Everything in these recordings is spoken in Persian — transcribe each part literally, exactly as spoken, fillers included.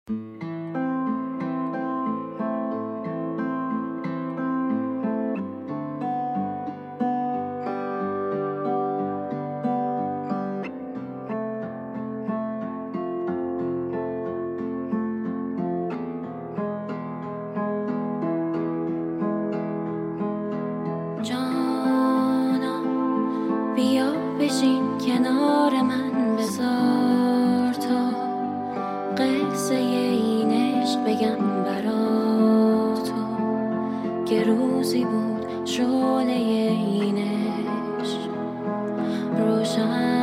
بیا بشین کنار من، بذار تا قصه این عشق بگم برا تو که روزی بود شعله این عشق روشن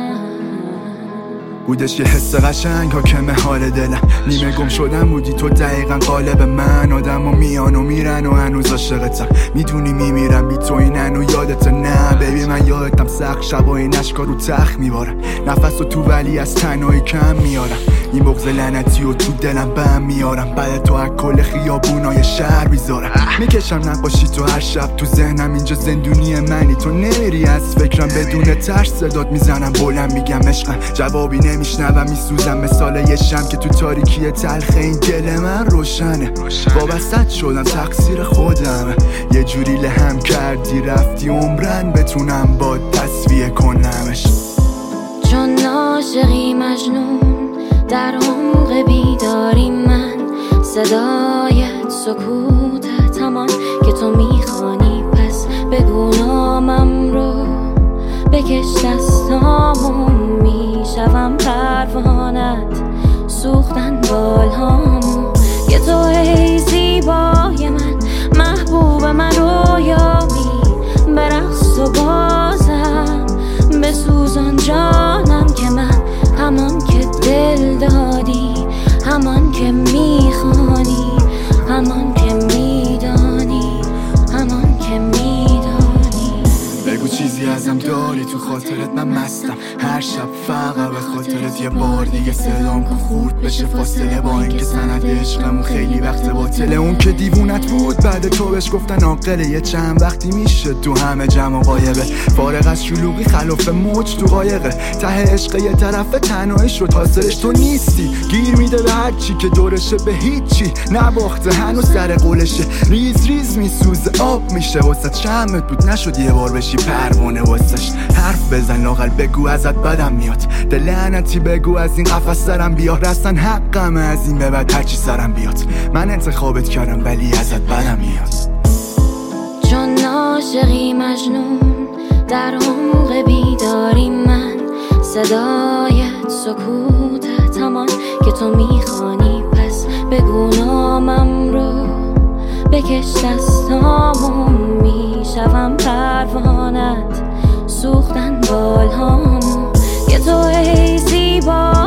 بودش یه حس قشنگ حاکم حال دلم، نیمه گم شدم بودی تو دقیقا قالب من. آدم و میان و میرن و هنوز عاشقتم، میدونی میمیرم بی تو این هنو یادت نه بیبی. من یادتم سخت شبا این اشکا رو تخت میبارم، نفس و تو ولی از تنهایی کم میارم. این بغض لعنتی و تو دلم بهم میارم، بعد تو از کل خیابونای شهر بیزارم. میکشم نقاشی تو هر شب تو ذهنم، اینجا زندونی منی تو نمیری از فکرم. بدون ترس صدات میزنم بلند میگم عشقم، جوابی نمیشنوم میسوزم مثال یه شم که تو تاریکی تلخ این دل من روشنه. وابستت شدم تقصیر خودم، یه جوری لهم کردی رفتی عمرن بتونم با تصفیه کنمش. چون عاشقی مجنون در عمق بیداری من، صدایت سکوتت همان که تو میخوانی، پس بگو نامم رو بکش دستامو، میشوم پروانت سوختن بالهامو که تو ای زیبای من، محبوب من، رویامی برقص و بازم بسوزان جانم که من همان که دل دادی، همان که میخوانی، همان که میدانی، همان که میدانی. بگو چیزی ازم داری تو خاطرت، من مستم هر شب فقط به خاطرت. یه بار دیگه صدام کن خورد بشه فاصله، با اینکه سند عشقمون خیلی وقت باطله. اون که دیوونت بود بعد تو بهش گفتن عاقله، یه چند وقتی میشه تو همه جمع و غایبه. فارغ از شلوغی خلاف موج تو قایقه، ته عشق یه طرف تنهایی شد حاصلش تو نیستی. گیر میده به هر چی که دورشه به هیچی نباخته، هنوز سر قولشه. ریز ریز میسوزه آب میشه واسه شمت بود نشد یه بار بشی پروانه واسش. حرف بزن لاغل بگو ازت بدم میاد، دل لعنتی بگو از این قفس سرم بیا. رستن حقم از این به بعد هرچی سرم بیاد، من انتخابت کردم ولی ازت بدم میاد. چون عاشقی مجنون در عمق بیداری من، صدایت سکوتت همان که تو میخوانی، پس بگو نامم رو بکش دستامو، میشوم پروانت سوختن بالهامو که تو ای زیبا